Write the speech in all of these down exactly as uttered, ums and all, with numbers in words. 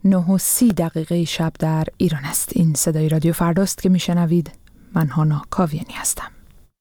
نه و سی دقیقه شب در ایران است. این صدای رادیو فرداست که میشنوید. من هانا کاویانی هستم.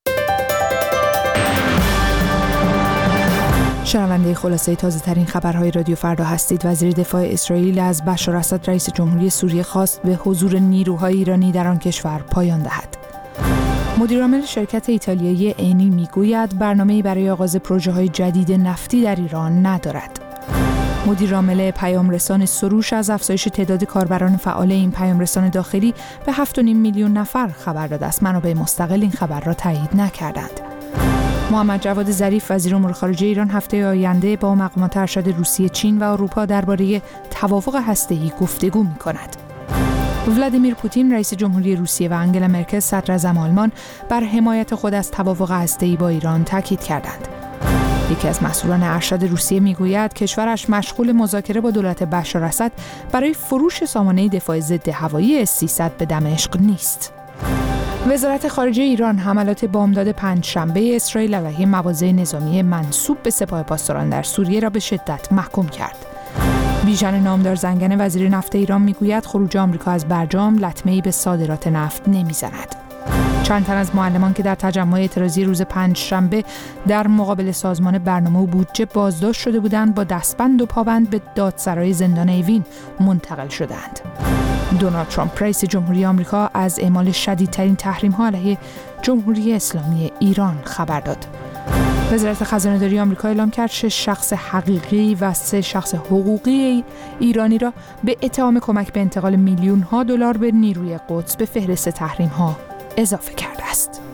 شنونده خلاصه تازه ترین خبرهای رادیو فردا هستید. وزیر دفاع اسرائیل از بشار اسد رئیس جمهوری سوریه خواست به حضور نیروهای ایرانی در آن کشور پایان دهد. مدیرعامل شرکت ایتالیایی انی میگوید برنامه‌ای برای آغاز پروژه‌های جدید نفتی در ایران ندارد. مدیرعامل پیامرسان سروش از افزایش تعداد کاربران فعال این پیامرسان داخلی به هفت و نیم میلیون نفر خبر داده است. منابع مستقل این خبر را تایید نکردند. محمد جواد ظریف وزیر امور خارجه ایران هفته آینده با مقامات ارشد روسیه، چین و اروپا درباره توافق هسته‌ای گفتگو می‌کند. ولادیمیر پوتین رئیس جمهوری روسیه و انگلا مرکل صدر اعظم آلمان بر حمایت خود از توافق هسته‌ای با ایران تاکید کردند. یکی از مسئولان ارشد روسیه میگوید کشورش مشغول مذاکره با دولت بشار اسد برای فروش سامانه دفاع ضد هوایی اس سیصد به دمشق نیست. وزارت خارجه ایران حملات بامداد پنجشنبه اسرائیل علیه مواضع نظامی منسوب به سپاه پاسداران در سوریه را به شدت محکوم کرد. بیژن نامدار زنگنه وزیر نفت ایران میگوید خروج آمریکا از برجام لطمه‌ای به صادرات نفت نمیزند. چند تن از معلمان که در تجمع اعتراضی روز پنجشنبه در مقابل سازمان برنامه و بودجه بازداشت شده بودند با دستبند و پابند به دادسرای زندان اوین منتقل شدند. دونالد ترامپ رئیس جمهوری آمریکا از اعمال شدیدترین تحریم‌ها علیه جمهوری اسلامی ایران خبر داد. وزارت خزانه‌داری آمریکا اعلام کرد شش شخص حقیقی و سه شخص حقوقی ایرانی را به اتهام کمک به انتقال میلیون‌ها دلار به نیروی قدس به فهرست تحریم‌ها اضافه کرده است.